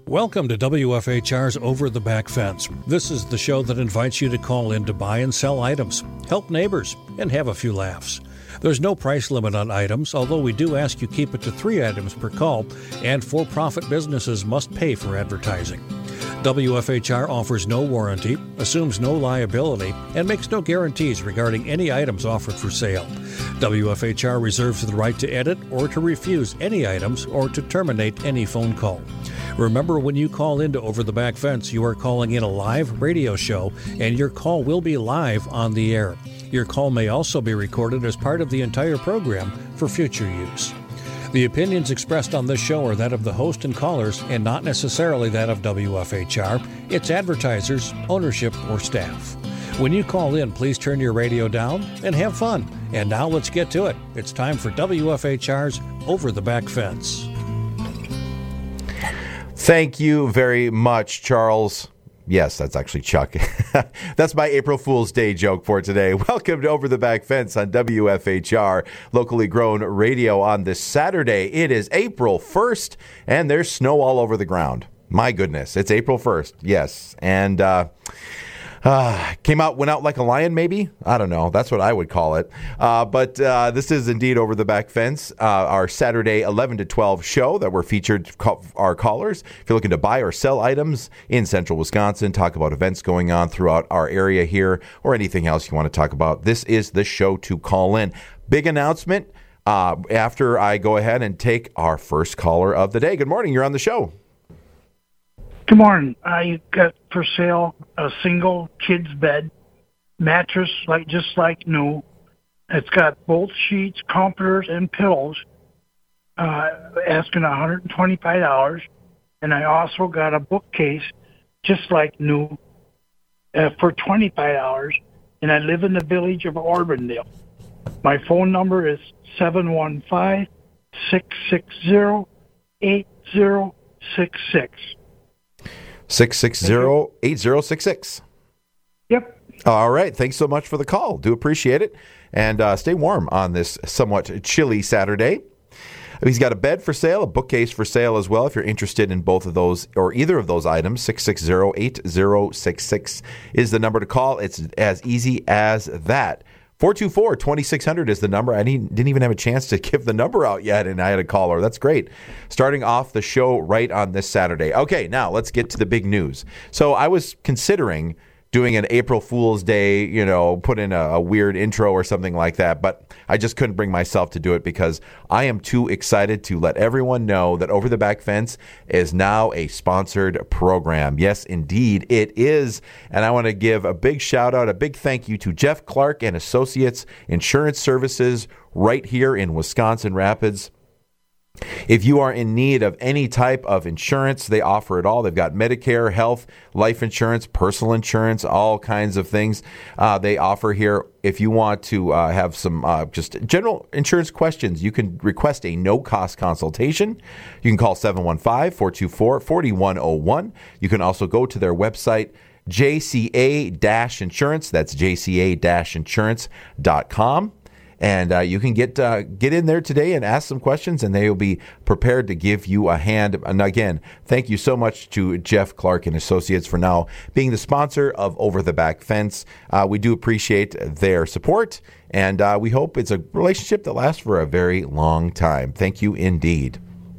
Welcome to WFHR's Over the Back Fence. This is the show that invites you to call in to buy and sell items, help neighbors, and have a few laughs. There's no price limit on items, although we do ask you keep it to 3 items per call, and for-profit businesses must pay for advertising. WFHR offers no warranty, assumes no liability, and makes no guarantees regarding any items offered for sale. WFHR reserves the right to edit or to refuse any items or to terminate any phone call. Remember, when you call into Over the Back Fence, you are calling in a live radio show, and your call will be live on the air. Your call may also be recorded as part of the entire program for future use. The opinions expressed on this show are that of the host and callers and not necessarily that of WFHR, its advertisers, ownership, or staff. When you call in, please turn your radio down and have fun. And now let's get to it. It's time for WFHR's Over the Back Fence. Thank you very much, Charles. Yes, that's actually Chuck. That's my April Fool's Day joke for today. Welcome to Over the Back Fence on WFHR, locally grown radio on this Saturday. It is April 1st, and there's snow all over the ground. My goodness, it's April 1st, yes. And went out like a lion, maybe? I don't know. That's what I would call it. But this is indeed Over the Back Fence, our Saturday 11 to 12 show that we're featured our callers. If you're looking to buy or sell items in central Wisconsin, talk about events going on throughout our area here, or anything else you want to talk about, this is the show to call in. Big announcement after I go ahead and take our first caller of the day. Good morning. You're on the show. Good morning. I got for sale a single kid's bed, mattress just like new. It's got both sheets, comforters, and pillows. Asking $125, and I also got a bookcase just like new for $25. And I live in the village of Auburndale. My phone number is 715-660-8066. 660-8066. Yep. All right. Thanks so much for the call. Do appreciate it. And stay warm on this somewhat chilly Saturday. He's got a bed for sale, a bookcase for sale as well. If you're interested in both of those or either of those items, 660-8066 is the number to call. It's as easy as that. 424-2600 is the number. I didn't even have a chance to give the number out yet, and I had a caller. That's great. Starting off the show right on this Saturday. Okay, now let's get to the big news. So I was considering doing an April Fool's Day, put in a weird intro or something like that, but I just couldn't bring myself to do it because I am too excited to let everyone know that Over the Back Fence is now a sponsored program. Yes, indeed, it is. And I want to give a big shout out, a big thank you to Jeff Clark and Associates Insurance Services right here in Wisconsin Rapids. If you are in need of any type of insurance, they offer it all. They've got Medicare, health, life insurance, personal insurance, all kinds of things they offer here. If you want to have some just general insurance questions, you can request a no-cost consultation. You can call 715-424-4101. You can also go to their website, JCA-insurance. That's JCA-insurance.com. And you can get in there today and ask some questions, and they will be prepared to give you a hand. And again, thank you so much to Jeff Clark and Associates for now being the sponsor of Over the Back Fence. We do appreciate their support, and we hope it's a relationship that lasts for a very long time. Thank you indeed.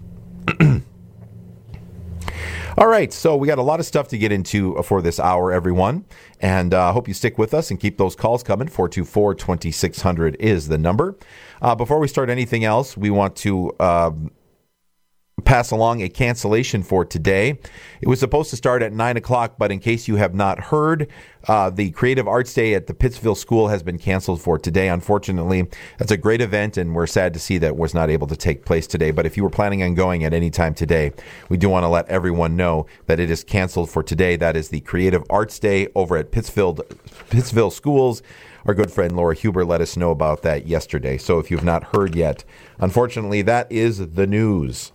All right, so we got a lot of stuff to get into for this hour, everyone, and I hope you stick with us and keep those calls coming. 424-2600 is the number. Before we start anything else, we want to pass along a cancellation for today. It was supposed to start at 9 o'clock, but in case you have not heard, the Creative Arts Day at the Pittsville School has been canceled for today. Unfortunately, that's a great event, and we're sad to see that it was not able to take place today. But if you were planning on going at any time today, we do want to let everyone know that it is canceled for today. That is the Creative Arts Day over at Pittsville Schools. Our good friend Laura Huber let us know about that yesterday. So if you've not heard yet, unfortunately, that is the news.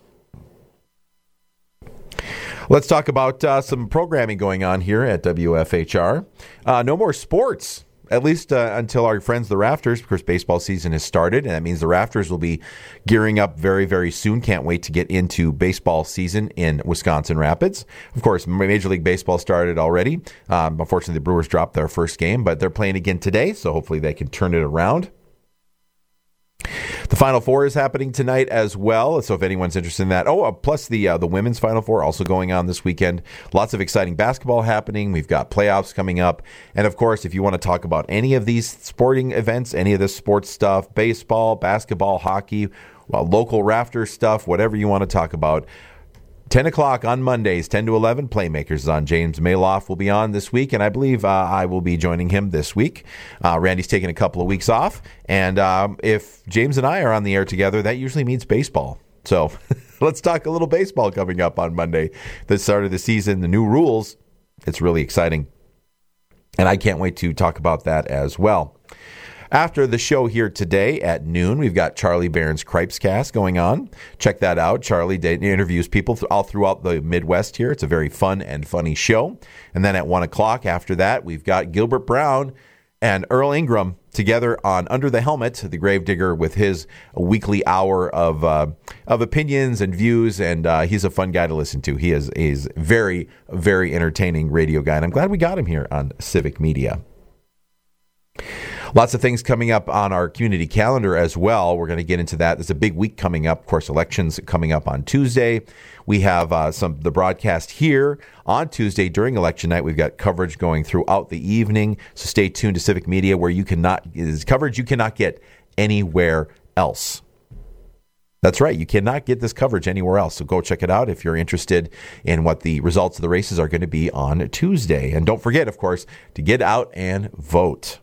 Let's talk about some programming going on here at WFHR. No more sports at least until our friends, the Rafters, of course, baseball season has started, and that means the Rafters will be gearing up very, very soon. Can't wait to get into baseball season in Wisconsin Rapids. Of course, Major League Baseball started already. Unfortunately, the Brewers dropped their first game, but they're playing again today, so hopefully they can turn it around. The Final Four is happening tonight as well, so if anyone's interested in that. Plus the women's Final Four also going on this weekend. Lots of exciting basketball happening. We've got playoffs coming up. And, of course, if you want to talk about any of these sporting events, any of this sports stuff, baseball, basketball, hockey, local rafter stuff, whatever you want to talk about, 10 o'clock on Mondays, 10 to 11, Playmakers is on. James Maloff will be on this week, and I believe I will be joining him this week. Randy's taking a couple of weeks off, and if James and I are on the air together, that usually means baseball. So let's talk a little baseball coming up on Monday. The start of the season, the new rules. It's really exciting, and I can't wait to talk about that as well. After the show here today at noon, we've got Charlie Barron's Cripescast going on. Check that out. Charlie interviews people all throughout the Midwest here. It's a very fun and funny show. And then at 1 o'clock after that, we've got Gilbert Brown and Earl Ingram together on Under the Helmet, the Gravedigger, with his weekly hour of opinions and views. And he's a fun guy to listen to. He's very, very entertaining radio guy. And I'm glad we got him here on Civic Media. Lots of things coming up on our community calendar as well. We're going to get into that. There's a big week coming up. Of course, elections coming up on Tuesday. We have the broadcast here on Tuesday during election night. We've got coverage going throughout the evening. So stay tuned to Civic Media, where is coverage you cannot get anywhere else. That's right. You cannot get this coverage anywhere else. So go check it out if you're interested in what the results of the races are going to be on Tuesday. And don't forget, of course, to get out and vote.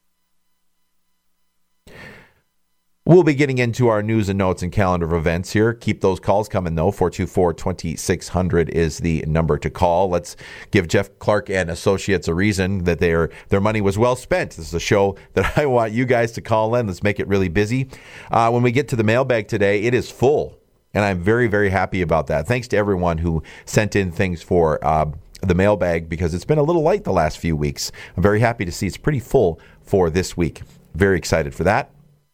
We'll be getting into our news and notes and calendar of events here. Keep those calls coming, though. 424-2600 is the number to call. Let's give Jeff Clark and Associates a reason that their money was well spent. This is a show that I want you guys to call in. Let's make it really busy. When we get to the mailbag today, it is full, and I'm very, very happy about that. Thanks to everyone who sent in things for the mailbag, because it's been a little light the last few weeks. I'm very happy to see it's pretty full for this week. Very excited for that.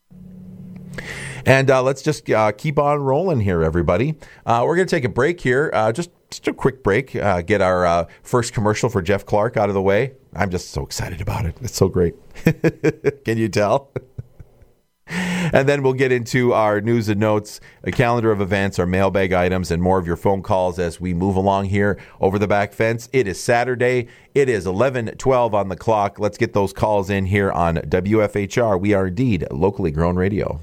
And let's just keep on rolling here, everybody. We're going to take a break here, just a quick break, get our first commercial for Jeff Clark out of the way. I'm just so excited about it. It's so great. Can you tell? And then we'll get into our news and notes, a calendar of events, our mailbag items, and more of your phone calls as we move along here over the back fence. It is Saturday. It is 11:12 on the clock. Let's get those calls in here on WFHR. We are indeed locally grown radio.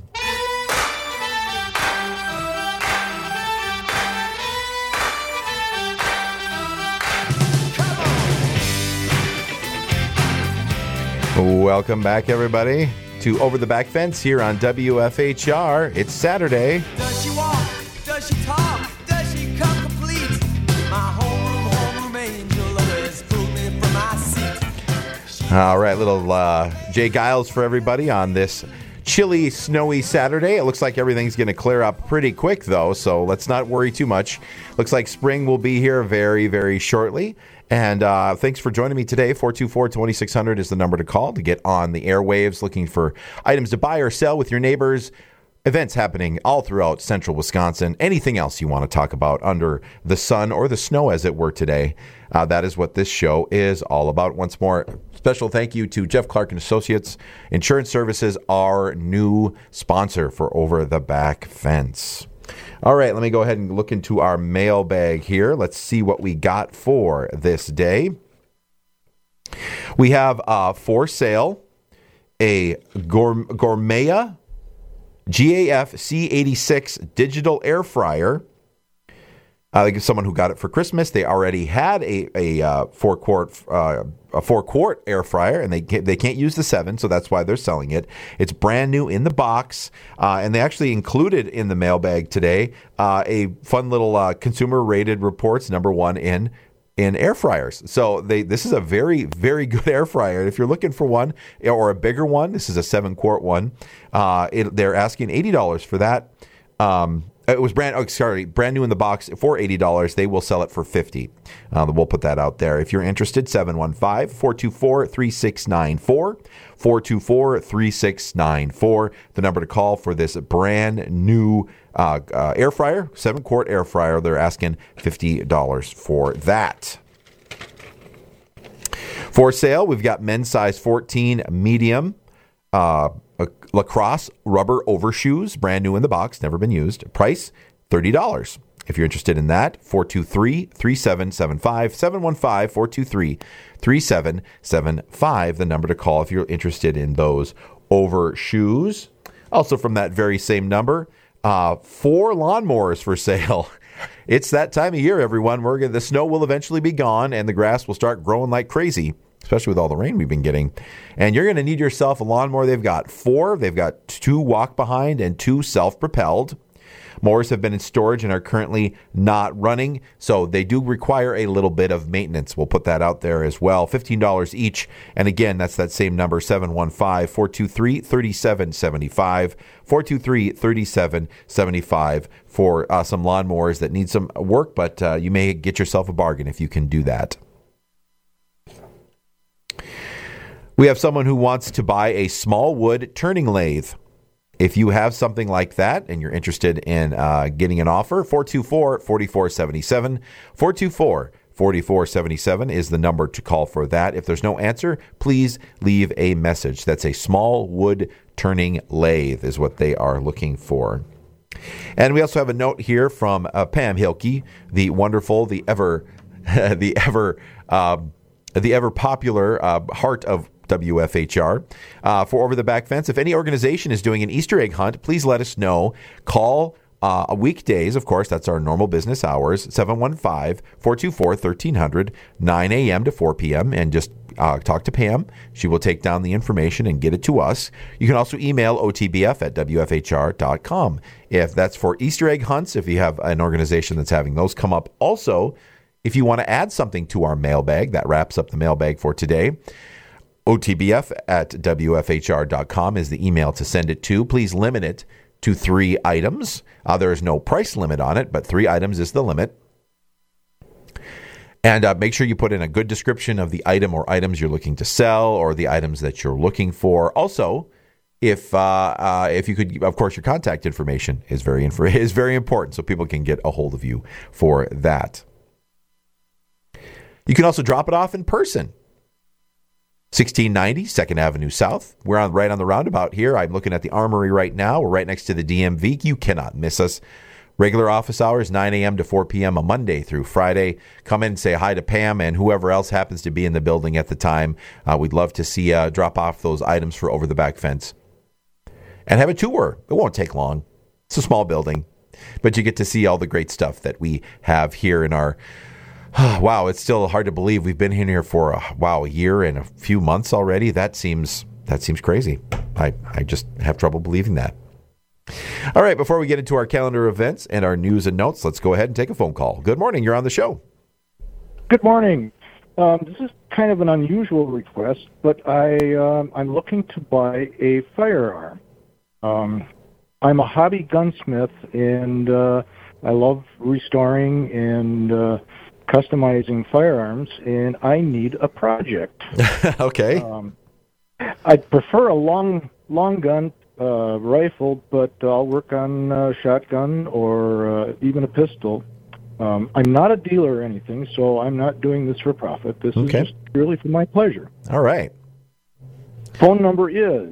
Welcome back, everybody, to Over the Back Fence here on WFHR. It's Saturday. Does she walk? Does she talk? Does she come complete? My homeroom angel has pulled me from my seat. All right, little Jay Giles for everybody on this chilly, snowy Saturday. It looks like everything's going to clear up pretty quick, though, so let's not worry too much. Looks like spring will be here very, very shortly. And thanks for joining me today. 424-2600 is the number to call to get on the airwaves, looking for items to buy or sell with your neighbors. Events happening all throughout central Wisconsin. Anything else you want to talk about under the sun or the snow, as it were, today. That is what this show is all about. Once more, special thank you to Jeff Clark and Associates Insurance Services, our new sponsor for Over the Back Fence. All right, let me go ahead and look into our mailbag here. Let's see what we got for this day. We have for sale a Gourmaya GAF C86 digital air fryer. I think it's someone who got it for Christmas. They already had a 4-quart air fryer, and they can't use the 7, so that's why they're selling it. It's brand new in the box, and they actually included in the mailbag today a fun little consumer rated reports #1 in air fryers. So this is a very, very good air fryer. If you're looking for one or a bigger one, this is a 7-quart one. They're asking $80 for that. It was brand new in the box for $80. They will sell it for $50. We'll put that out there. If you're interested, 715-424-3694. 424-3694. The number to call for this brand new air fryer, 7-quart air fryer. They're asking $50 for that. For sale, we've got men's size 14 medium lacrosse rubber overshoes, brand new in the box, never been used. Price, $30. If you're interested in that, 423-3775, 715-423-3775, the number to call if you're interested in those overshoes. Also from that very same number, 4 lawnmowers for sale. It's that time of year, everyone. The snow will eventually be gone, and the grass will start growing like crazy, especially with all the rain we've been getting. And you're going to need yourself a lawnmower. They've got 4. They've got 2 walk-behind and 2 self-propelled. Mowers have been in storage and are currently not running, so they do require a little bit of maintenance. We'll put that out there as well. $15 each. And again, that's that same number, 715-423-3775. 423-3775 for some lawnmowers that need some work, but you may get yourself a bargain if you can do that. We have someone who wants to buy a small wood turning lathe. If you have something like that and you're interested in getting an offer, 424-4477. 424-4477 is the number to call for that. If there's no answer, please leave a message. That's a small wood turning lathe is what they are looking for. And we also have a note here from Pam Hilke, the wonderful, the ever popular heart of WFHR. For Over the Back Fence, if any organization is doing an Easter egg hunt, please let us know. Call weekdays, of course, that's our normal business hours, 715-424-1300, 9 a.m. to 4 p.m., and just talk to Pam. She will take down the information and get it to us. You can also email otbf@wfhr.com. If that's for Easter egg hunts, if you have an organization that's having those come up. Also, if you want to add something to our mailbag, that wraps up the mailbag for today. otbf@wfhr.com is the email to send it to. Please limit it to 3 items. There is no price limit on it, but 3 items is the limit. And make sure you put in a good description of the item or items you're looking to sell or the items that you're looking for. Also, if you could, of course, your contact information is very important so people can get a hold of you for that. You can also drop it off in person. 1690 2nd Avenue South. We're right on the roundabout here. I'm looking at the Armory right now. We're right next to the DMV. You cannot miss us. Regular office hours, 9 a.m. to 4 p.m. a Monday through Friday. Come in and say hi to Pam and whoever else happens to be in the building at the time. We'd love to see drop off those items for Over the Back Fence. And have a tour. It won't take long. It's a small building. But you get to see all the great stuff that we have here in our... Wow, it's still hard to believe we've been in here for a year and a few months already. That seems crazy. I just have trouble believing that. All right, before we get into our calendar events and our news and notes, let's go ahead and take a phone call. Good morning. You're on the show. Good morning. This is kind of an unusual request, but I'm looking to buy a firearm. I'm a hobby gunsmith, and I love restoring and customizing firearms, and I need a project. Okay. I'd prefer a long gun rifle, but I'll work on a shotgun or even a pistol. I'm not a dealer or anything, so I'm not doing this for profit. This is just purely for my pleasure. All right. Phone number is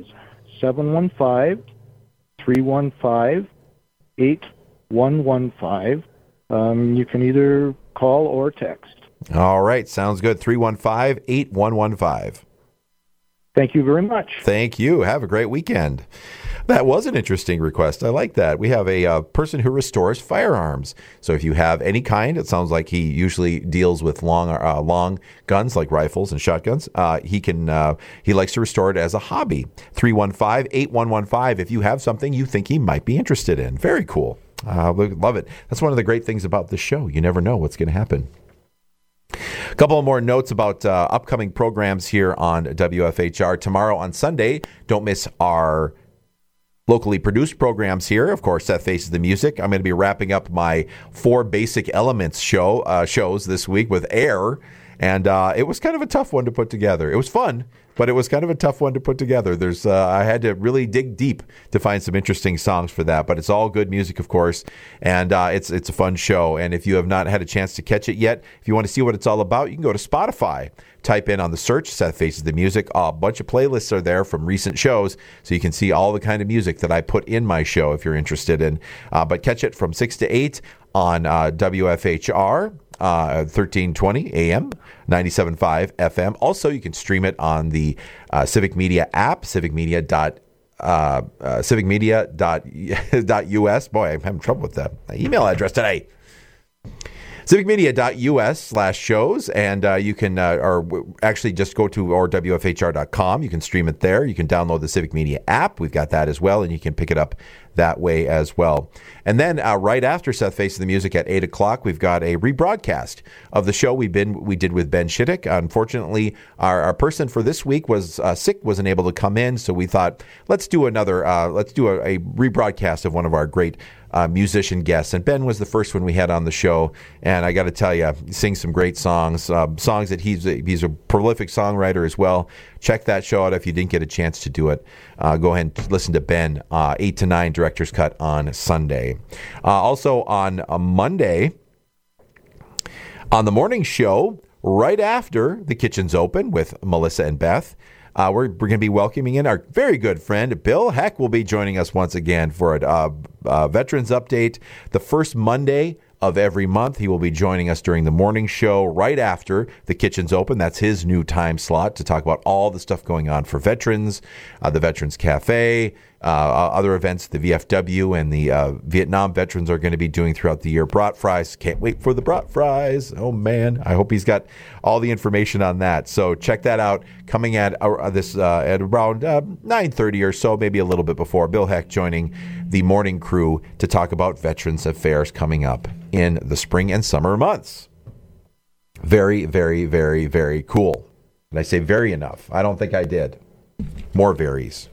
715-315-8115. You can either call or text. All right. Sounds good. 315-8115. Thank you very much. Thank you. Have a great weekend. That was an interesting request. I like that. We have a person who restores firearms. So if you have any kind, it sounds like he usually deals with long guns like rifles and shotguns. He likes to restore it as a hobby. 315-8115 if you have something you think he might be interested in. Very cool. Love it. That's one of the great things about this show. You never know what's going to happen. A couple of more notes about upcoming programs here on WFHR. Tomorrow on Sunday, don't miss our locally produced programs here. Of course, Seth Faces the Music. I'm going to be wrapping up my 4 Basic Elements shows this week with Air. And it was kind of a tough one to put together. It was fun, but it was kind of a tough one to put together. I had to really dig deep to find some interesting songs for that. But it's all good music, of course, and it's a fun show. And if you have not had a chance to catch it yet, if you want to see what it's all about, you can go to Spotify. Type in on the search, Seth Faces the Music. A bunch of playlists are there from recent shows, so you can see all the kind of music that I put in my show if you're interested in. But catch it from 6 to 8 on WFHR. 1320 AM, 97.5 FM. Also, you can stream it on the Civic Media app, civicmedia.us. Boy, I'm having trouble with that email address today. civicmedia.us/shows, and you can or actually just go to wfhr.com. You can stream it there. You can download the Civic Media app. We've got that as well, and you can pick it up that way as well. And then right after Seth Faces the Music at 8 o'clock, we've got a rebroadcast of the show we did with Ben Shittick. Unfortunately, our person for this week was sick, wasn't able to come in, so we thought, let's do a rebroadcast of one of our great musician guests. And Ben was the first one we had on the show, and I got to tell you, he sings some great songs that he's a prolific songwriter as well. Check that show out if you didn't get a chance to do it. Go ahead and listen to Ben, 8 to 9 Director's Cut on Sunday. Also on a Monday, on the morning show, right after the kitchen's open with Melissa and Beth, we're going to be welcoming in our very good friend, Bill Heck will be joining us once again for a Veterans Update. The first Monday of every month, he will be joining us during the morning show right after the kitchen's open. That's his new time slot to talk about all the stuff going on for veterans, the Veterans Cafe, other events the VFW and the Vietnam veterans are going to be doing throughout the year. Brat Fries. Can't wait for the Brat Fries. Oh, man. I hope he's got all the information on that. So check that out. Coming at at around 9:30 or so, maybe a little bit before. Bill Heck joining the morning crew to talk about Veterans Affairs coming up in the spring and summer months. Very, very, very, very cool. Did I say very enough? I don't think I did. More varies.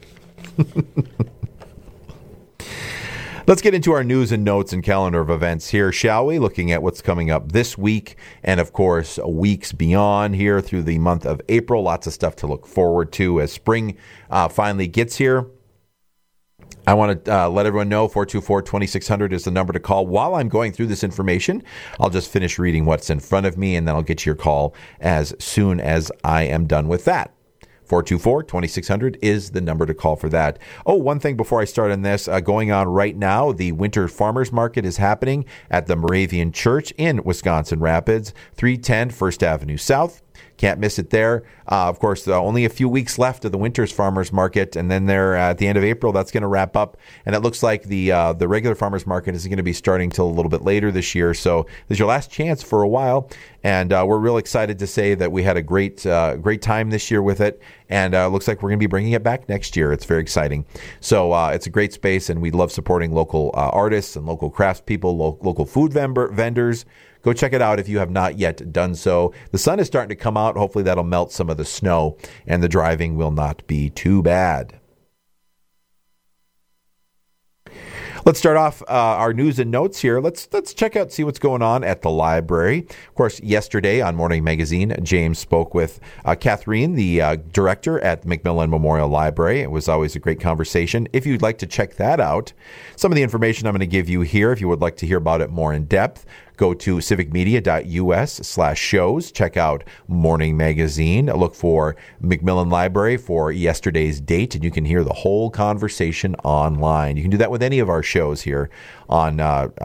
Let's get into our news and notes and calendar of events here, shall we? Looking at what's coming up this week and, of course, weeks beyond here through the month of April. Lots of stuff to look forward to as spring finally gets here. I want to let everyone know 424-2600 is the number to call. While I'm going through this information, I'll just finish reading what's in front of me, and then I'll get to your call as soon as I am done with that. 424-2600 is the number to call for that. Oh, one thing before I start on this, going on right now, the Winter Farmers Market is happening at the Moravian Church in Wisconsin Rapids, 310 First Avenue South. Can't miss it there. Of course, only a few weeks left of the Winter's Farmers Market, and then there at the end of April, that's going to wrap up. And it looks like the regular Farmers Market isn't going to be starting till a little bit later this year. So this is your last chance for a while, and we're real excited to say that we had a great time this year with it, and it looks like we're going to be bringing it back next year. It's very exciting. So it's a great space, and we love supporting local artists and local craftspeople, local food vendors. Go check it out if you have not yet done so. The sun is starting to come out. Hopefully that'll melt some of the snow and the driving will not be too bad. Let's start off our news and notes here. Let's check out, see what's going on at the library. Of course, yesterday on Morning Magazine, James spoke with Catherine, the director at McMillan Memorial Library. It was always a great conversation. If you'd like to check that out, some of the information I'm going to give you here, if you would like to hear about it more in depth, go to civicmedia.us/shows. Check out Morning Magazine. Look for McMillan Library for yesterday's date, and you can hear the whole conversation online. You can do that with any of our shows here on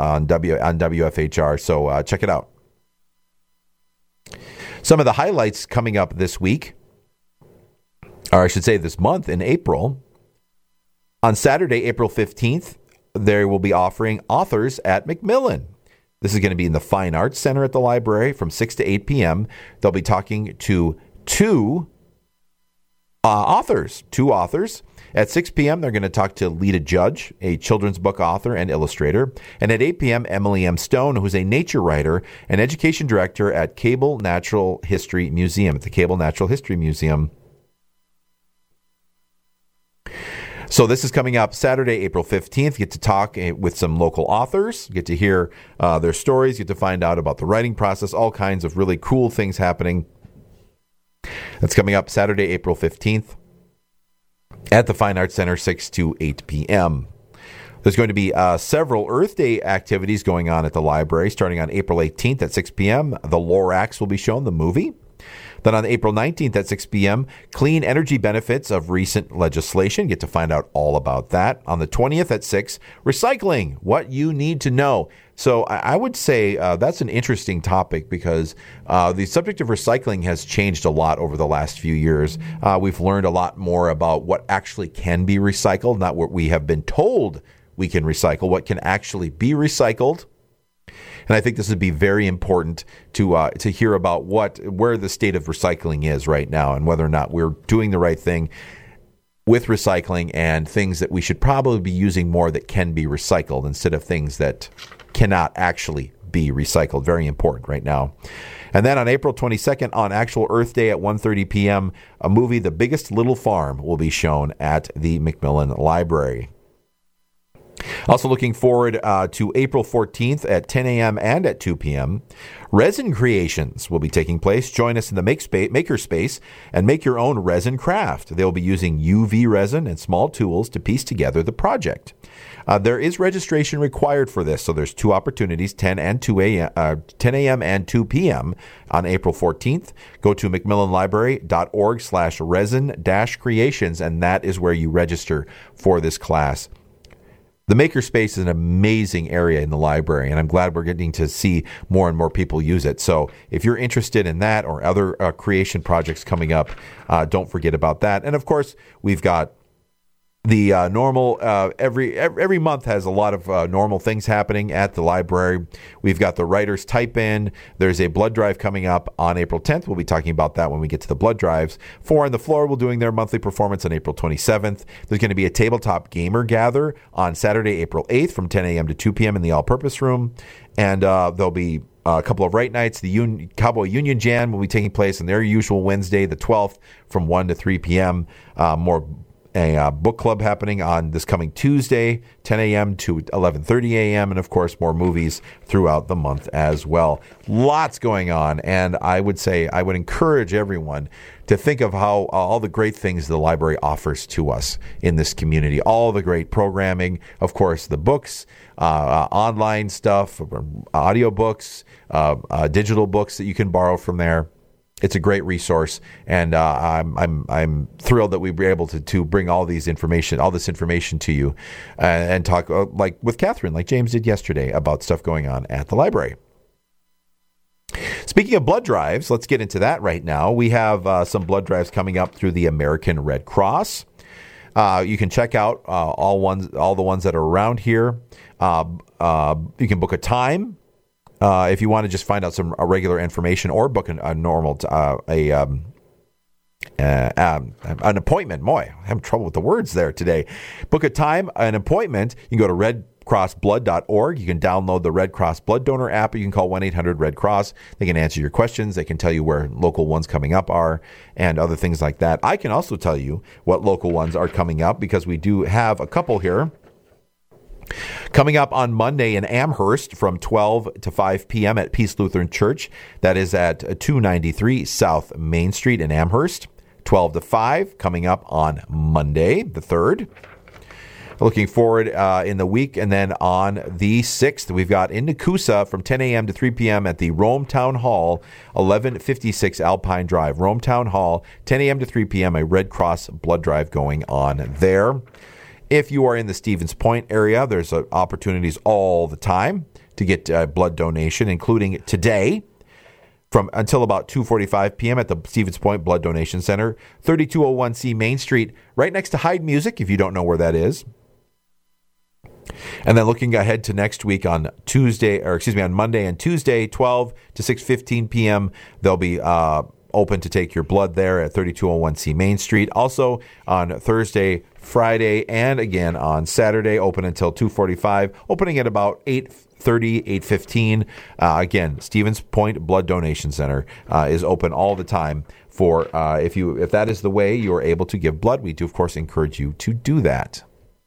WFHR. So check it out. Some of the highlights coming up this week, or I should say this month in April. On Saturday, April 15th, they will be offering authors at McMillan. This is going to be in the Fine Arts Center at the library from 6 to 8 p.m. They'll be talking to two authors. At 6 p.m., they're going to talk to Lita Judge, a children's book author and illustrator. And at 8 p.m., Emily M. Stone, who's a nature writer and education director at Cable Natural History Museum, at the Cable Natural History Museum. So this is coming up Saturday, April 15th. Get to talk with some local authors, get to hear their stories, get to find out about the writing process, all kinds of really cool things happening. That's coming up Saturday, April 15th at the Fine Arts Center, 6 to 8 p.m. There's going to be several Earth Day activities going on at the library starting on April 18th at 6 p.m. The Lorax will be shown, the movie. Then on April 19th at 6 p.m., clean energy benefits of recent legislation. Get to find out all about that. On the 20th at 6, recycling, what you need to know. So I would say that's an interesting topic because the subject of recycling has changed a lot over the last few years. We've learned a lot more about what actually can be recycled, not what we have been told we can recycle, what can actually be recycled. And I think this would be very important to hear about where the state of recycling is right now and whether or not we're doing the right thing with recycling and things that we should probably be using more that can be recycled instead of things that cannot actually be recycled. Very important right now. And then on April 22nd, on actual Earth Day at 1:30 p.m., a movie, The Biggest Little Farm, will be shown at the Macmillan Library. Also looking forward to April 14th at 10 a.m. and at 2 p.m. Resin creations will be taking place. Join us in the makerspace and make your own resin craft. They'll be using UV resin and small tools to piece together the project. There is registration required for this, so there's two opportunities, 10 a.m. and 2 p.m. on April 14th. Go to macmillanlibrary.org/resin-creations, and that is where you register for this class. The Makerspace is an amazing area in the library, and I'm glad we're getting to see more and more people use it. So if you're interested in that or other creation projects coming up, don't forget about that. And of course, we've got the normal, every month has a lot of normal things happening at the library. We've got the Writers Type In. There's a blood drive coming up on April 10th. We'll be talking about that when we get to the blood drives. 4 on the Floor will be doing their monthly performance on April 27th. There's going to be a Tabletop Gamer Gather on Saturday, April 8th from 10 a.m. to 2 p.m. in the All-Purpose Room. And there'll be a couple of Right Nights. The Cowboy Union Jam will be taking place on their usual Wednesday, the 12th, from 1 to 3 p.m. A book club happening on this coming Tuesday, 10 a.m. to 11:30 a.m., and of course more movies throughout the month as well. Lots going on, and I would encourage everyone to think of how all the great things the library offers to us in this community. All the great programming, of course, the books, online stuff, audiobooks, digital books that you can borrow from there. It's a great resource, and I'm thrilled that we were able to bring all this information to you, and talk like with Catherine, like James did yesterday, about stuff going on at the library. Speaking of blood drives, let's get into that right now. We have some blood drives coming up through the American Red Cross. You can check out all the ones that are around here. You can book a time. If you want to just find out some regular information or book an appointment. Boy, I'm having trouble with the words there today. Book a time, an appointment. You can go to redcrossblood.org. You can download the Red Cross Blood Donor app. You can call 1-800-RED-CROSS. They can answer your questions. They can tell you where local ones coming up are and other things like that. I can also tell you what local ones are coming up because we do have a couple here. Coming up on Monday in Amherst from 12 to 5 p.m. at Peace Lutheran Church. That is at 293 South Main Street in Amherst. 12 to 5 coming up on Monday, the 3rd. Looking forward in the week. And then on the 6th, we've got in Nakusa from 10 a.m. to 3 p.m. at the Rome Town Hall, 1156 Alpine Drive. Rome Town Hall, 10 a.m. to 3 p.m. A Red Cross blood drive going on there. If you are in the Stevens Point area, there's opportunities all the time to get blood donation, including today until about 2:45 p.m. at the Stevens Point Blood Donation Center, 3201C Main Street, right next to Hyde Music, if you don't know where that is. And then looking ahead to next week on Monday and Tuesday, 12 to 6:15 p.m., they'll be open to take your blood there at 3201C Main Street. Also on Thursday, Friday, and again on Saturday, open until 2:45, opening at about 8 8:30, 8:15. Again, Stevens Point Blood Donation Center is open all the time for if that is the way you are able to give blood. We do, of course, encourage you to do that.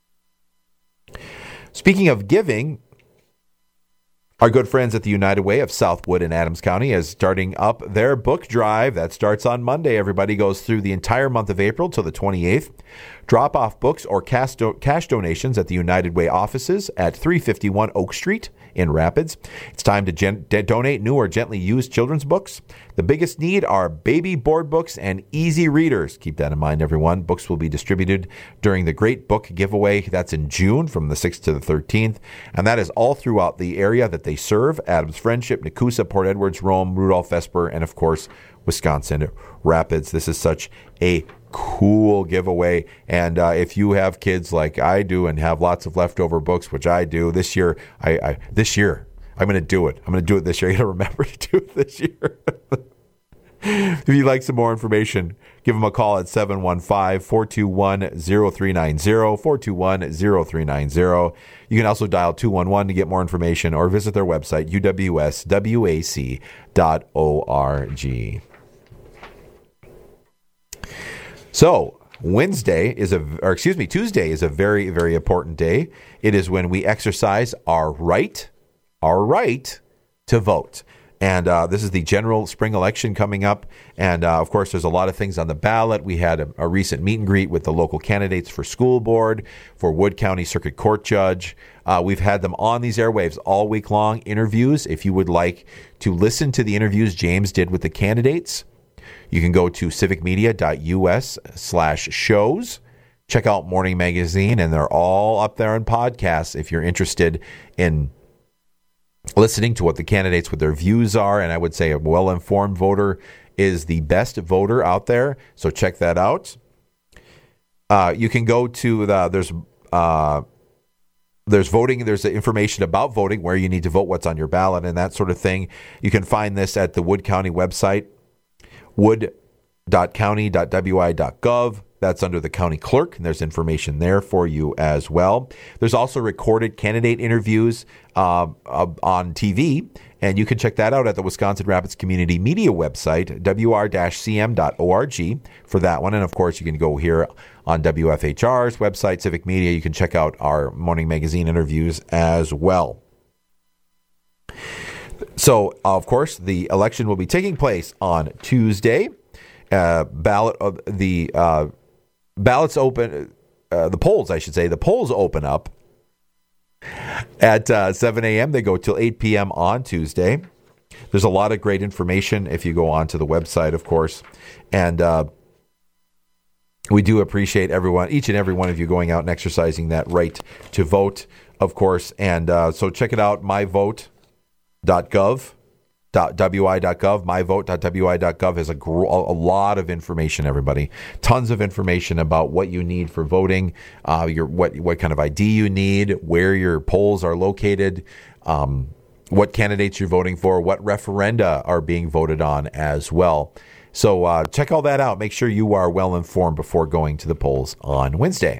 Speaking of giving, our good friends at the United Way of Southwood in Adams County is starting up their book drive. That starts on Monday. Everybody goes through the entire month of April till the 28th. Drop off books or cash donations at the United Way offices at 351 Oak Street in Rapids. It's time to donate new or gently used children's books. The biggest need are baby board books and easy readers. Keep that in mind, everyone. Books will be distributed during the Great Book Giveaway. That's in June from the 6th to the 13th. And that is all throughout the area that they serve. Adams Friendship, Nakusa, Port Edwards, Rome, Rudolph, Vesper, and of course, Wisconsin Rapids. This is such a cool giveaway. And if you have kids like I do and have lots of leftover books, which I do, this year, I'm going to do it. I'm going to do it this year. I got to remember to do it this year. If you'd like some more information, give them a call at 715-421-0390, 421-0390. You can also dial 211 to get more information or visit their website, uwswac.org. So, Tuesday is a very, very important day. It is when we exercise our right to vote. And this is the general spring election coming up. And, of course, there's a lot of things on the ballot. We had a recent meet and greet with the local candidates for school board, for Wood County Circuit Court Judge. We've had them on these airwaves all week long, interviews. If you would like to listen to the interviews James did with the candidates, you can go to civicmedia.us/shows. Check out Morning Magazine, and they're all up there in podcasts if you're interested in listening to what the candidates, what their views are. And I would say a well-informed voter is the best voter out there. So check that out. You can go to there's voting. There's information about voting, where you need to vote, what's on your ballot, and that sort of thing. You can find this at the Wood County website, wood.county.wi.gov. That's under the county clerk, and there's information there for you as well. There's also recorded candidate interviews on TV, and you can check that out at the Wisconsin Rapids Community Media website, wr-cm.org, for that one. And, of course, you can go here on WFHR's website, Civic Media. You can check out our Morning Magazine interviews as well. So, of course, the election will be taking place on Tuesday. Ballots open, the polls open up at 7 a.m. They go till 8 p.m. on Tuesday. There's a lot of great information if you go onto the website, of course. And we do appreciate each and every one of you going out and exercising that right to vote, of course. And so check it out, myvote.gov. .wi.gov, myvote.wi.gov has a lot of information, everybody. Tons of information about what you need for voting, what kind of ID you need, where your polls are located, what candidates you're voting for, what referenda are being voted on as well. So check all that out. Make sure you are well informed before going to the polls on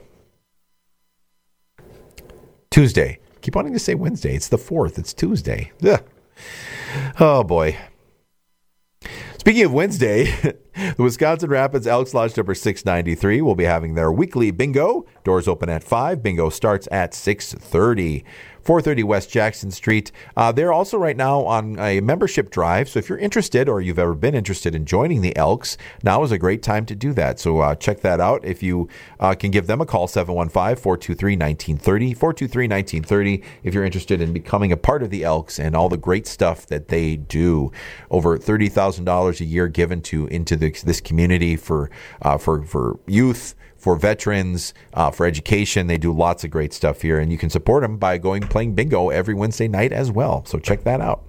Tuesday. Keep wanting to say Wednesday. It's the 4th. It's Tuesday. Ugh. Oh, boy. Speaking of Wednesday, the Wisconsin Rapids Elks Lodge number 693 will be having their weekly bingo. Doors open at 5. Bingo starts at 6:30. 430 West Jackson Street. They're also right now on a membership drive. So if you're interested, or you've ever been interested in joining the Elks, now is a great time to do that. So check that out. If you can give them a call, 715-423-1930, 423-1930, if you're interested in becoming a part of the Elks and all the great stuff that they do. Over $30,000 a year given into this community for youth, for veterans, for education. They do lots of great stuff here, and you can support them by playing bingo every Wednesday night as well. So check that out.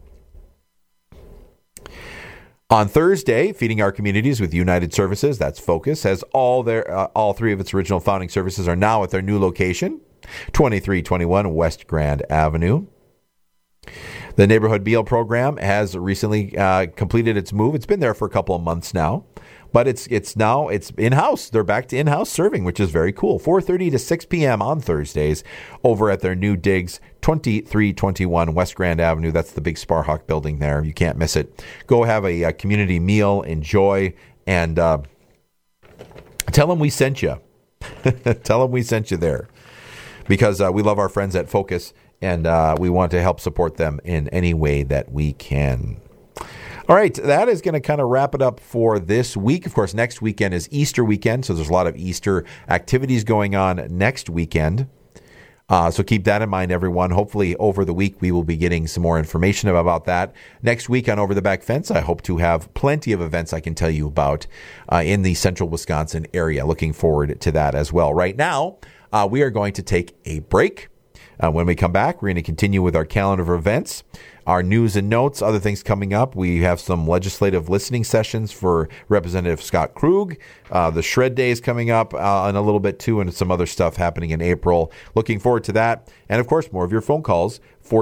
On Thursday, Feeding Our Communities with United Services, that's Focus, has all three of its original founding services are now at their new location, 2321 West Grand Avenue. The Neighborhood Meal Program has recently completed its move. It's been there for a couple of months now. But it's in-house. They're back to in-house serving, which is very cool. 4:30 to 6 p.m. on Thursdays over at their new digs, 2321 West Grand Avenue. That's the big Sparhawk building there. You can't miss it. Go have a community meal, enjoy, and tell them we sent you. Tell them we sent you there, because we love our friends at Focus, and we want to help support them in any way that we can. All right, that is going to kind of wrap it up for this week. Of course, next weekend is Easter weekend, so there's a lot of Easter activities going on next weekend. So keep that in mind, everyone. Hopefully, over the week, we will be getting some more information about that. Next week on Over the Back Fence, I hope to have plenty of events I can tell you about in the central Wisconsin area. Looking forward to that as well. Right now, we are going to take a break. When we come back, we're going to continue with our calendar of events, our news and notes, other things coming up. We have some legislative listening sessions for Representative Scott Krug. The Shred Day is coming up in a little bit too, and some other stuff happening in April. Looking forward to that. And of course, more of your phone calls.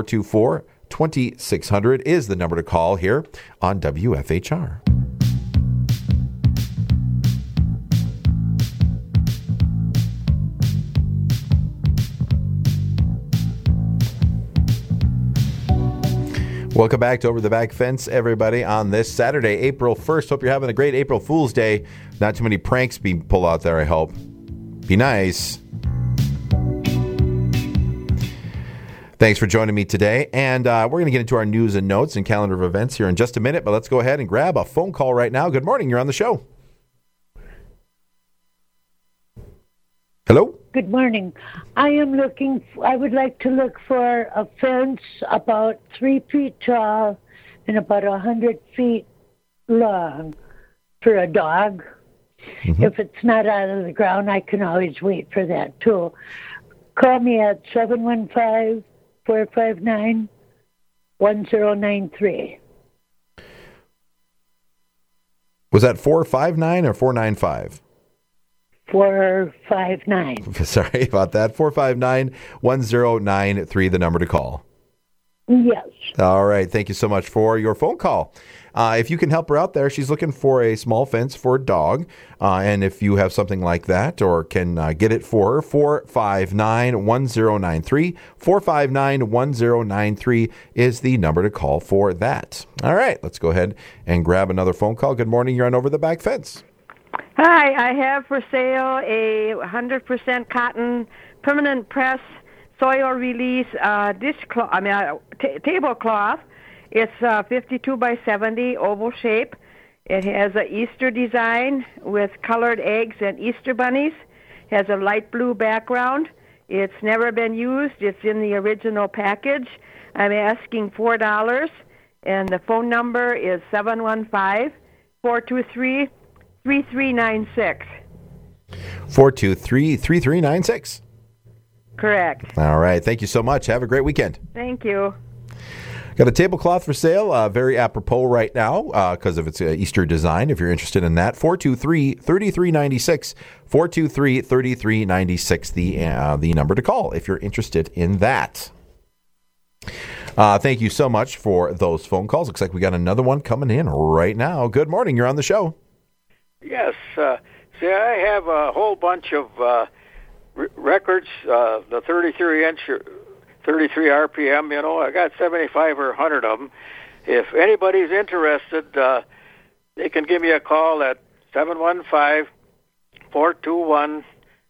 424-2600 is the number to call here on WFHR. Welcome back to Over the Back Fence, everybody, on this Saturday, April 1st. Hope you're having a great April Fool's Day. Not too many pranks being pulled out there, I hope. Be nice. Thanks for joining me today. And we're going to get into our news and notes and calendar of events here in just a minute. But let's go ahead and grab a phone call right now. Good morning. You're on the show. Hello? Good morning. I would like to look for a fence about 3 feet tall and about 100 feet long for a dog. Mm-hmm. If it's not out of the ground, I can always wait for that too. Call me at 715-459-1093. Was that 459 or 495? 459. Sorry about that. 459-1093, the number to call. Yes. All right. Thank you so much for your phone call. If you can help her out there, she's looking for a small fence for a dog. And if you have something like that or can get it for her, 459-1093. 459-1093 is the number to call for that. All right. Let's go ahead and grab another phone call. Good morning. You're on Over the Back Fence. Hi, I have for sale a 100% cotton permanent press soil release tablecloth. It's 52 by 70 oval shape. It has an Easter design with colored eggs and Easter bunnies. It has a light blue background. It's never been used. It's in the original package. I'm asking $4, and the phone number is 715-423-3396. 423-3396. Correct. All right. Thank you so much. Have a great weekend. Thank you. Got a tablecloth for sale. Very apropos right now because of its Easter design. If you're interested in that, 423-3396. 423-3396, the number to call if you're interested in that. Thank you so much for those phone calls. Looks like we got another one coming in right now. Good morning. You're on the show. Yes. See, I have a whole bunch of records, the 33-inch, 33 RPM, I got 75 or 100 of them. If anybody's interested, they can give me a call at 715-421-4756.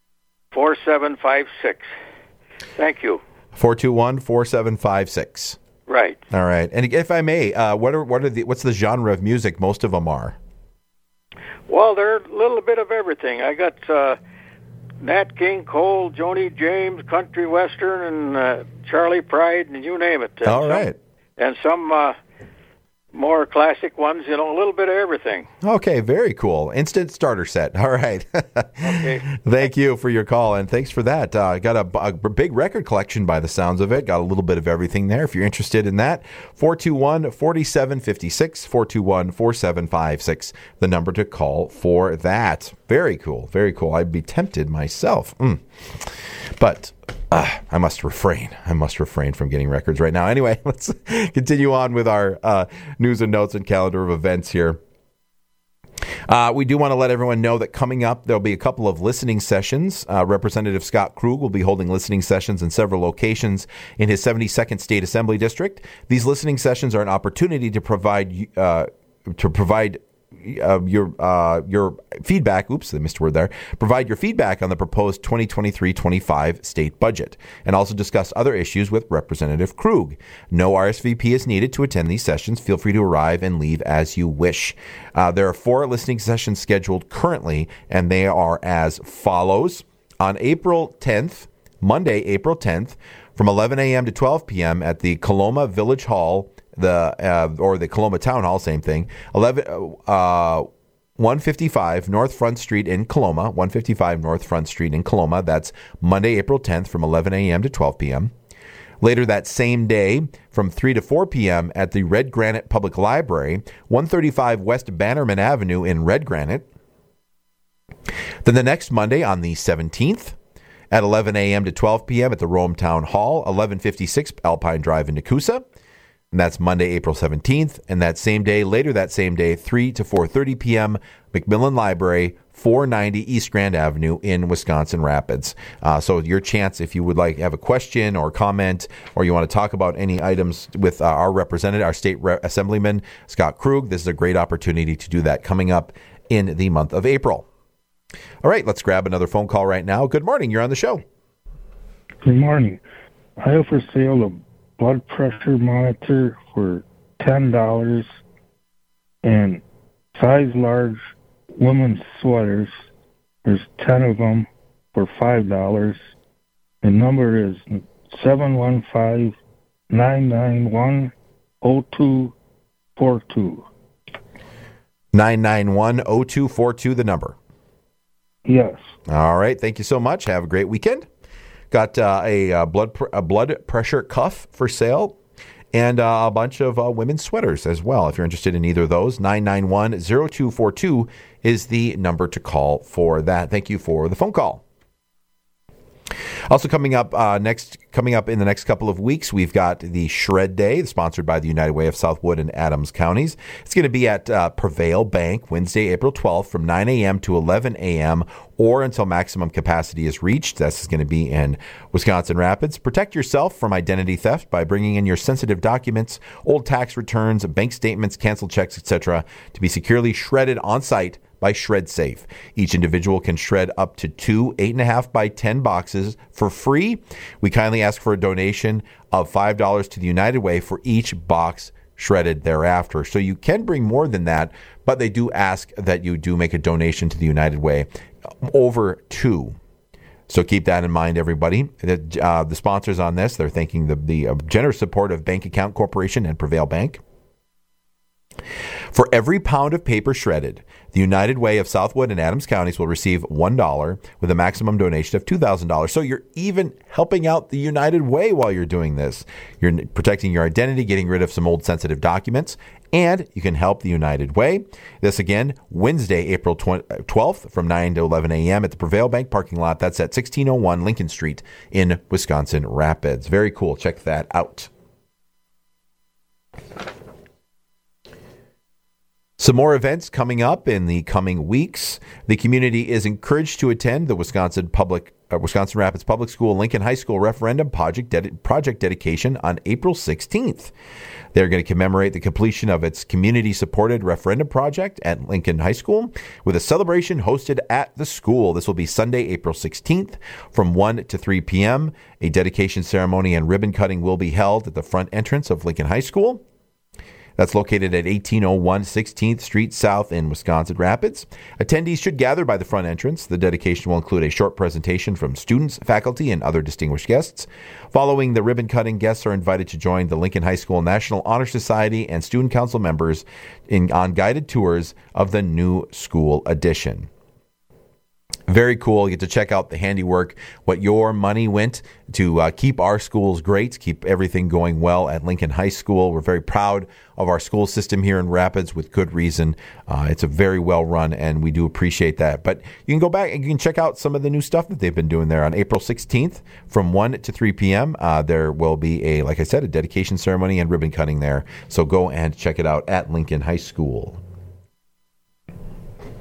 Thank you. 421-4756. Right. All right. And if I may, what's the genre of music most of them are? Well, they're a little bit of everything. I got Nat King Cole, Joni James, country western, and Charlie Pride, and you name it. All right. And some more classic ones, a little bit of everything. Okay, very cool. Instant starter set. All right. Okay. Thank you for your call, and thanks for that. Got a big record collection by the sounds of it. Got a little bit of everything there. If you're interested in that, 421-4756, 421-4756, the number to call for that. Very cool. Very cool. I'd be tempted myself. But I must refrain. From getting records right now. Anyway, let's continue on with our news and notes and calendar of events here. We do want to let everyone know that coming up, there'll be a couple of listening sessions. Representative Scott Krug will be holding listening sessions in several locations in his 72nd State Assembly District. These listening sessions are an opportunity to provide your feedback. Oops, I missed a word there. Provide your feedback on the proposed 2023-25 state budget, and also discuss other issues with Representative Krug. No RSVP is needed to attend these sessions. Feel free to arrive and leave as you wish. There are 4 listening sessions scheduled currently, and they are as follows. On April 10th, Monday, April 10th, from 11 a.m. to 12 p.m. at the Coloma Village Hall, or the Coloma Town Hall, same thing, 155 North Front Street in Coloma, 155 North Front Street in Coloma. That's Monday, April 10th from 11 a.m. to 12 p.m. Later that same day, from 3 to 4 p.m. at the Red Granite Public Library, 135 West Bannerman Avenue in Red Granite. Then the next Monday on the 17th, at 11 a.m. to 12 p.m. at the Rome Town Hall, 1156 Alpine Drive in Nakusa. And that's Monday, April 17th. And that same day, later that same day, 3 to 4:30 p.m., Macmillan Library, 490 East Grand Avenue in Wisconsin Rapids. So your chance, if you would like have a question or comment, or you want to talk about any items with our representative, our state assemblyman, Scott Krug, this is a great opportunity to do that coming up in the month of April. All right, let's grab another phone call right now. Good morning. You're on the show. Good morning. I have for sale a blood pressure monitor for $10 and size large women's sweaters. There's 10 of them for $5. The number is 715-991-0242. 991-0242, the number. Yes. All right. Thank you so much. Have a great weekend. Got a blood pressure cuff for sale and a bunch of women's sweaters as well. If you're interested in either of those, 991-0242 is the number to call for that. Thank you for the phone call. Also coming up in the next couple of weeks, we've got the Shred Day, sponsored by the United Way of Southwood and Adams counties. It's going to be at Prevail Bank, Wednesday, April 12th, from 9 a.m. to 11 a.m. or until maximum capacity is reached. This is going to be in Wisconsin Rapids. Protect yourself from identity theft by bringing in your sensitive documents, old tax returns, bank statements, canceled checks, etc., to be securely shredded on site by ShredSafe. Each individual can shred up to 2 8.5 by 10 boxes for free. We kindly ask for a donation of $5 to the United Way for each box shredded thereafter. So you can bring more than that, but they do ask that you do make a donation to the United Way over 2. So keep that in mind, everybody. The sponsors on this, they're thanking the generous support of Bank Account Corporation and Prevail Bank. For every pound of paper shredded, the United Way of Southwood and Adams counties will receive $1 with a maximum donation of $2,000. So you're even helping out the United Way while you're doing this. You're protecting your identity, getting rid of some old sensitive documents, and you can help the United Way. This again, Wednesday, April 12th from 9 to 11 a.m. at the Prevail Bank parking lot. That's at 1601 Lincoln Street in Wisconsin Rapids. Very cool. Check that out. Some more events coming up in the coming weeks. The community is encouraged to attend the Wisconsin Rapids Public School Lincoln High School referendum project dedication on April 16th. They're going to commemorate the completion of its community-supported referendum project at Lincoln High School with a celebration hosted at the school. This will be Sunday, April 16th from 1 to 3 p.m. A dedication ceremony and ribbon cutting will be held at the front entrance of Lincoln High School. That's located at 1801 16th Street South in Wisconsin Rapids. Attendees should gather by the front entrance. The dedication will include a short presentation from students, faculty, and other distinguished guests. Following the ribbon cutting, guests are invited to join the Lincoln High School National Honor Society and Student Council members on guided tours of the new school addition. Very cool. You get to check out the handiwork, what your money went to keep our schools great, keep everything going well at Lincoln High School. We're very proud of our school system here in Rapids with good reason. It's a very well run, and we do appreciate that. But you can go back and you can check out some of the new stuff that they've been doing there. On April 16th from 1 to 3 p.m., there will be, like I said, a dedication ceremony and ribbon cutting there. So go and check it out at Lincoln High School.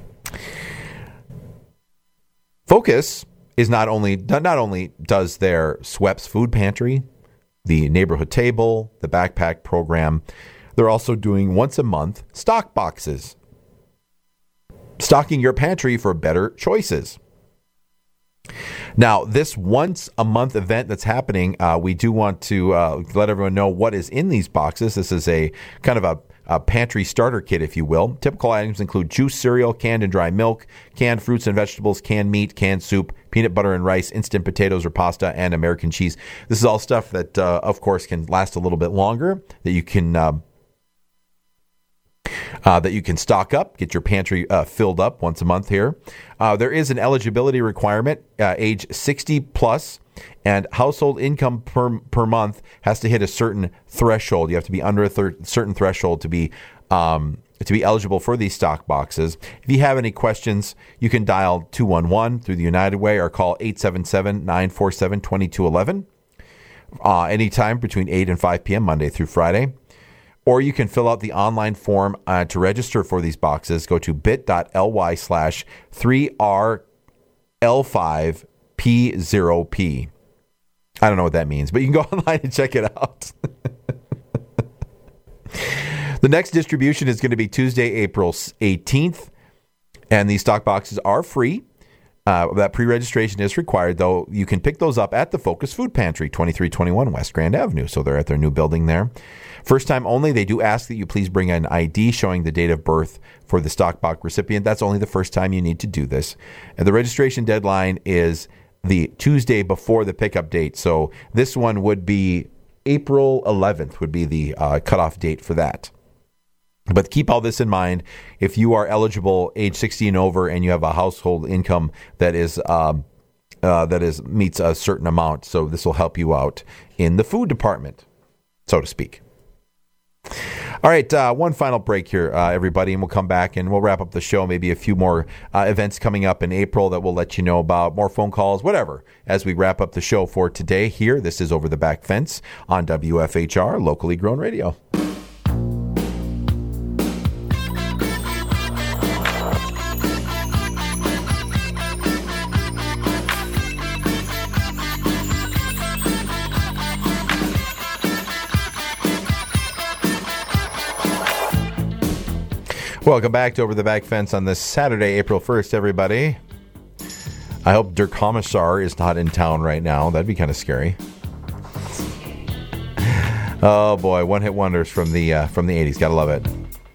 Focus is not only does their Sweps food pantry, the neighborhood table, the backpack program, they're also doing once a month stock boxes. Stocking your pantry for better choices. Now, this once a month event that's happening, we do want to let everyone know what is in these boxes. This is a kind of a pantry starter kit, if you will. Typical items include juice, cereal, canned and dry milk, canned fruits and vegetables, canned meat, canned soup, peanut butter and rice, instant potatoes or pasta, and American cheese. This is all stuff that, of course, can last a little bit longer, that you can stock up, get your pantry filled up once a month here. There is an eligibility requirement, age 60 plus, and household income per month has to hit a certain threshold. You have to be under a certain threshold to be eligible for these stock boxes. If you have any questions, you can dial 211 through the United Way or call 877-947-2211 anytime between 8 and 5 p.m. Monday through Friday. Or you can fill out the online form to register for these boxes. Go to bit.ly/3RL5P0P. I don't know what that means, but you can go online and check it out. The next distribution is going to be Tuesday, April 18th, and these stock boxes are free. That pre-registration is required, though. You can pick those up at the Focus Food Pantry, 2321 West Grand Avenue. So they're at their new building there. First time only. They do ask that you please bring an ID showing the date of birth for the stock box recipient. That's only the first time you need to do this. And the registration deadline is the Tuesday before the pickup date. So this one would be April 11th would be the cutoff date for that. But keep all this in mind. If you are eligible, age 60 and over, and you have a household income that meets a certain amount, so this will help you out in the food department, so to speak. All right, one final break here, everybody, and we'll come back and we'll wrap up the show. Maybe a few more events coming up in April that we'll let you know about, more phone calls, whatever, as we wrap up the show for today here. This is Over the Back Fence on WFHR, locally grown radio. Welcome back to Over the Back Fence on this Saturday, April 1st, everybody. I hope Der Kommissar is not in town right now. That'd be kind of scary. Oh boy, one-hit wonders from the 80s. Gotta love it.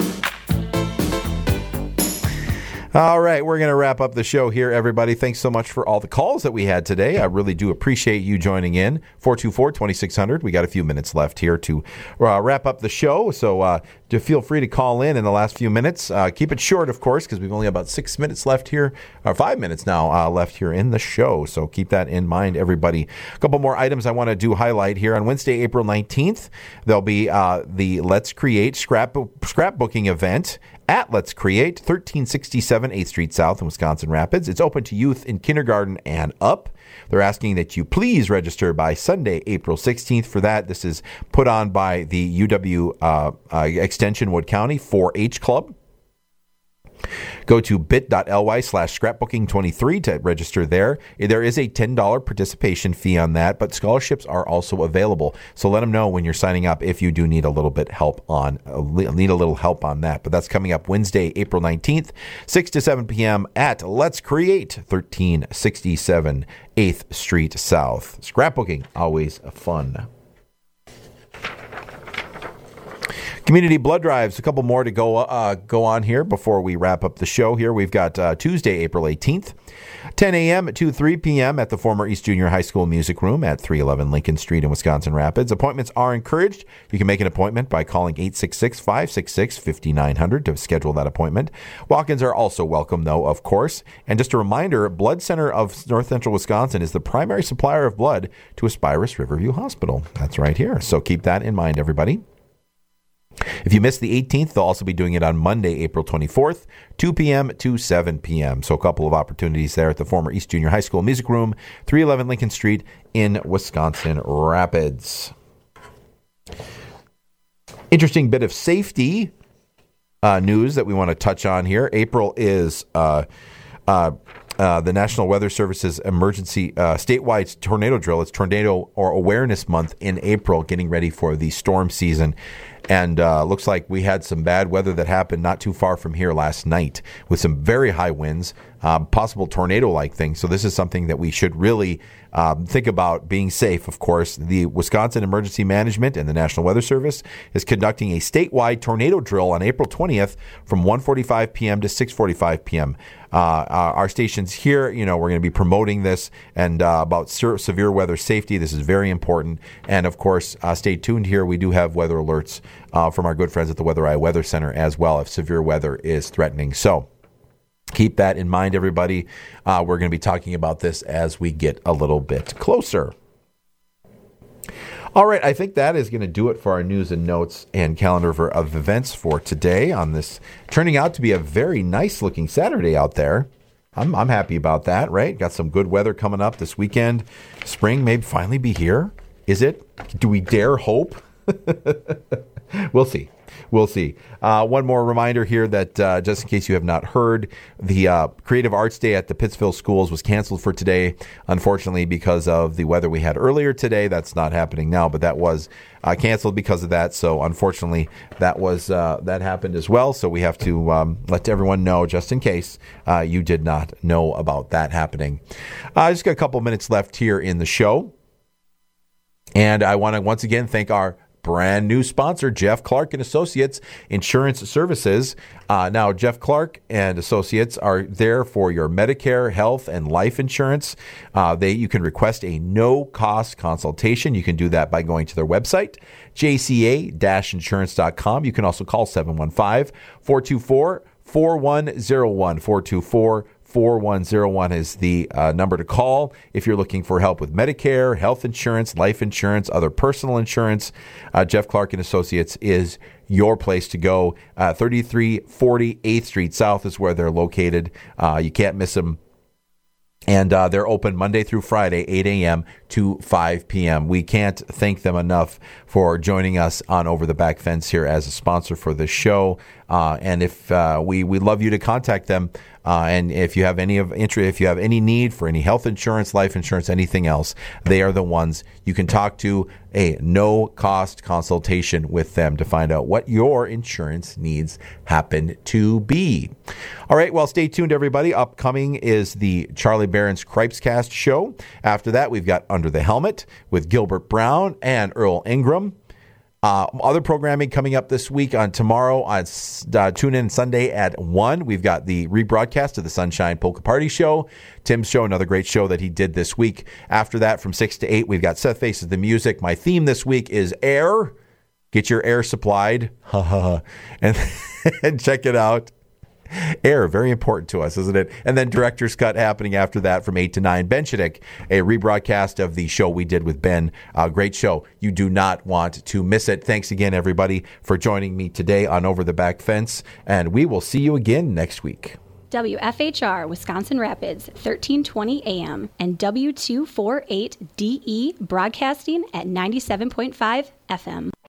All right, we're going to wrap up the show here, everybody. Thanks so much for all the calls that we had today. I really do appreciate you joining in. 424-2600. We got a few minutes left here to wrap up the show, so feel free to call in the last few minutes. Keep it short, of course, because we've only about 6 minutes left here, or 5 minutes now left here in the show, so keep that in mind, everybody. A couple more items I want to do highlight here. On Wednesday, April 19th, there'll be the Let's Create scrapbooking event at Let's Create, 1367 8th Street South in Wisconsin Rapids. It's open to youth in kindergarten and up. They're asking that you please register by Sunday, April 16th for that. This is put on by the UW Extension Wood County 4-H Club. Go to bit.ly/scrapbooking23 to register there. There is a $10 participation fee on that, but scholarships are also available. So let them know when you're signing up if you do need a little help on that. But that's coming up Wednesday, April 19th, 6 to 7 p.m. at Let's Create, 1367 8th Street South. Scrapbooking, always fun. Community blood drives, a couple more to go on here before we wrap up the show here. We've got Tuesday, April 18th, 10 a.m. to 3 p.m. at the former East Junior High School Music Room at 311 Lincoln Street in Wisconsin Rapids. Appointments are encouraged. You can make an appointment by calling 866-566-5900 to schedule that appointment. Walk-ins are also welcome, though, of course. And just a reminder, Blood Center of North Central Wisconsin is the primary supplier of blood to Aspirus Riverview Hospital. That's right here. So keep that in mind, everybody. If you missed the 18th, they'll also be doing it on Monday, April 24th, 2 p.m. to 7 p.m. So a couple of opportunities there at the former East Junior High School Music Room, 311 Lincoln Street in Wisconsin Rapids. Interesting bit of safety news that we want to touch on here. April is the National Weather Service's emergency statewide tornado drill. It's Tornado or Awareness Month in April, getting ready for the storm season. And looks like we had some bad weather that happened not too far from here last night with some very high winds, possible tornado-like things. So this is something that we should really think about being safe, of course. The Wisconsin Emergency Management and the National Weather Service is conducting a statewide tornado drill on April 20th from 1:45 p.m. to 6:45 p.m. Our stations here, we're going to be promoting this and about severe weather safety. This is very important. And, of course, stay tuned here. We do have weather alerts from our good friends at the Weather Eye Weather Center as well if severe weather is threatening. So keep that in mind, everybody. We're going to be talking about this as we get a little bit closer. All right, I think that is going to do it for our news and notes and calendar of events for today on this turning out to be a very nice-looking Saturday out there. I'm happy about that, right? Got some good weather coming up this weekend. Spring may finally be here. Is it? Do we dare hope? We'll see. We'll see. One more reminder here that just in case you have not heard, the Creative Arts Day at the Pittsville schools was canceled for today, unfortunately, because of the weather we had earlier today. That's not happening now, but that was canceled because of that. So unfortunately, that happened as well. So we have to let everyone know, just in case you did not know about that happening. I just got a couple minutes left here in the show. And I want to once again thank our brand new sponsor, Jeff Clark and Associates Insurance Services. Now, Jeff Clark and Associates are there for your Medicare, health, and life insurance. You can request a no-cost consultation. You can do that by going to their website, jca-insurance.com. You can also call 715-424-4101. 4101 is the number to call if you're looking for help with Medicare, health insurance, life insurance, other personal insurance. Jeff Clark and Associates is your place to go. 3340 8th Street South is where they're located. You can't miss them. And they're open Monday through Friday, 8 a.m. to 5 p.m. We can't thank them enough for joining us on Over the Back Fence here as a sponsor for this show. And if we'd love you to contact them. And if you have any if you have any need for any health insurance, life insurance, anything else, they are the ones you can talk to. A no-cost consultation with them to find out what your insurance needs happen to be. All right, well, stay tuned, everybody. Upcoming is the Charlie Barron's Cripescast show. After that, we've got Under the Helmet with Gilbert Brown and Earl Ingram. Other programming coming up this week on tomorrow on Tune In Sunday at 1. We've got the rebroadcast of the Sunshine Polka Party Show. Tim's show, another great show that he did this week. After that, from 6 to 8, we've got Seth Faces the Music. My theme this week is air. Get your air supplied. and check it out. Air, very important to us, isn't it? And then Director's Cut happening after that from 8 to 9. Ben Chiddick, a rebroadcast of the show we did with Ben. Great show. You do not want to miss it. Thanks again, everybody, for joining me today on Over the Back Fence. And we will see you again next week. WFHR, Wisconsin Rapids, 1320 AM, and W248DE broadcasting at 97.5 FM.